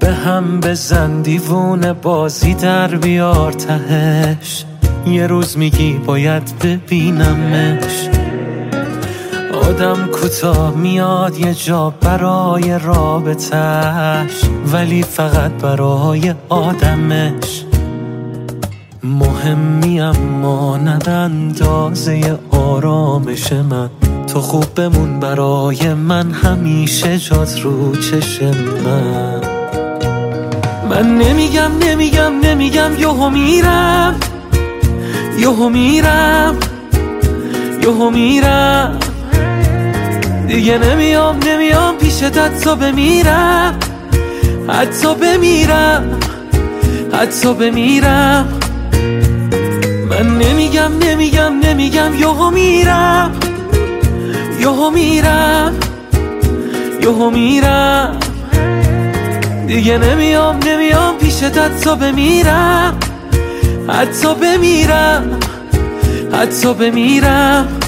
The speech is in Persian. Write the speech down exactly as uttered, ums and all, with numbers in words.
به هم بزن دیوونه بازی در بیار تهش، یه روز میگی باید ببینمش. آدم کوتاه میاد یه جا برای رابطش، ولی فقط برای آدمش. مهمی اما نه اندازه آرامش من، تو خوب بمون برای من، همیشه جات رو چشم من. من نمیگم نمیگم نمیگم یهو میرم، یهو میرم، یهو میرم، دیگه نمیام نمیام پیشت، حتی بمیرم، حتی بمیرم، حتی بمیرم. من نمیگم نمیگم نمیگم یهو میرم، یهو میرم، یهو میرم، دیگه نمیام نمیام پیشت، حتی بمیرم، حتی بمیرم، حتی بمیرم.